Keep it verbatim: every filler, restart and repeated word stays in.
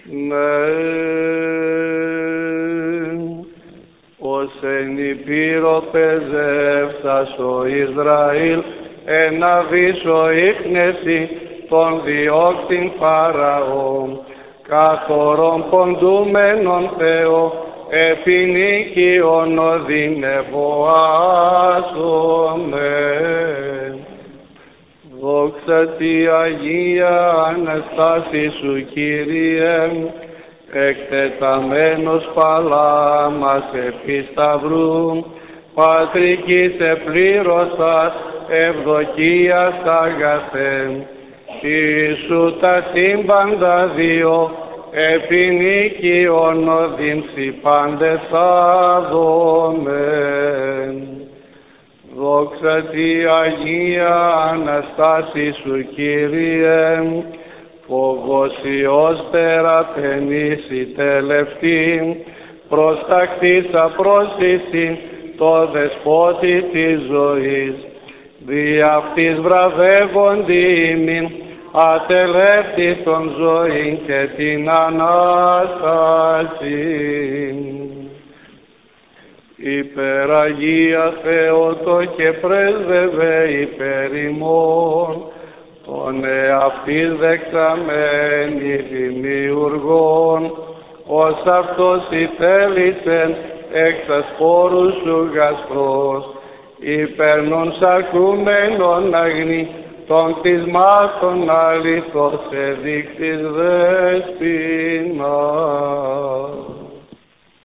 Ναι, ως εν υπήρο πεζεύσας ο Ισραήλ, ένα βίσο ίχνεση των διώκτην Φαραώ, καθορών ποντούμενον Θεό, επινίκιον οδυνευοάσομαι. Δόξα τη Αγία Αναστάση σου, Κύριε, εκτεταμένος παλάμας επί σταυρού, πατρικής επλήρωσας ευδοκίας αγαθέ, Ιησού τα σύμπαντα δύο, επινίκιον οδύνση πάντες άδομεν. Δόξα τη Αγία Αναστάση σου, Κύριε, φοβοσιός τεραπενήσει τελευτή, προστακτήσα πρόσθεση το δεσπότη της ζωής, δι' αυτής βραβεύοντι ημίν, ατελεύτητον ζωή και την Ανάσταση. Υπεραγία Θεότο και πρέσβευε υπέρ ημών, τον εαυτής δεξαμένη δημιουργών, ως αυτός ητέλησεν εξ ασπόρου σου γασπρός, υπέρνων σακούμενων αγνή, των κτισμάτων αληθώς εδείξεις δεσποινα.